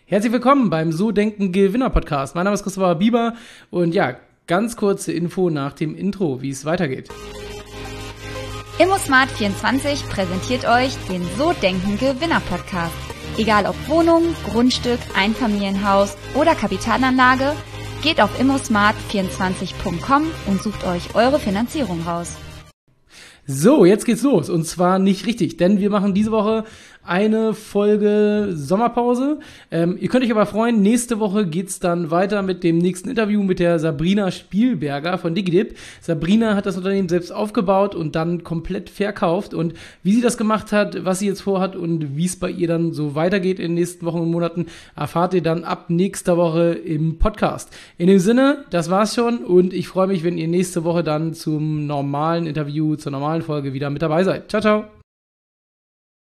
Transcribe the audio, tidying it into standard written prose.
Herzlich willkommen beim So Denken Gewinner Podcast. Mein Name ist Christopher Bieber und ja, ganz kurze Info nach dem Intro, wie es weitergeht. ImmoSmart24 präsentiert euch den So Denken Gewinner Podcast. Egal ob Wohnung, Grundstück, Einfamilienhaus oder Kapitalanlage, geht auf immosmart24.com und sucht euch eure Finanzierung raus. So, jetzt geht's los und zwar nicht richtig, denn wir machen diese Woche eine Folge Sommerpause. Ihr könnt euch aber freuen, nächste Woche geht's dann weiter mit dem nächsten Interview mit der Sabrina Spielberger von DigiDip. Sabrina hat das Unternehmen selbst aufgebaut und dann komplett verkauft und wie sie das gemacht hat, was sie jetzt vorhat und wie es bei ihr dann so weitergeht in den nächsten Wochen und Monaten, erfahrt ihr dann ab nächster Woche im Podcast. In dem Sinne, das war's schon und ich freue mich, wenn ihr nächste Woche dann zum normalen Interview, zur normalen Folge wieder mit dabei seid. Ciao, ciao!